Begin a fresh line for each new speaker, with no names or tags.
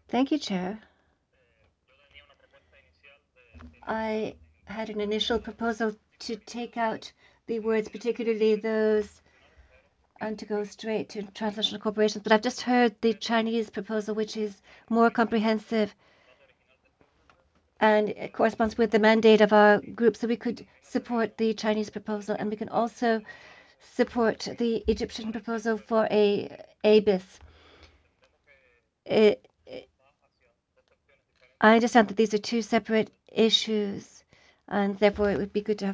Thank you, Chair. I had an initial proposal to take out the words, particularly those, and to go straight to transnational corporations. But I've just heard the Chinese proposal, which is more comprehensive, and it corresponds with the mandate of our group. So we could support the Chinese proposal, and we can also support the Egyptian proposal for a ABIS. I understand that these are two separate issues, and therefore it would be good to have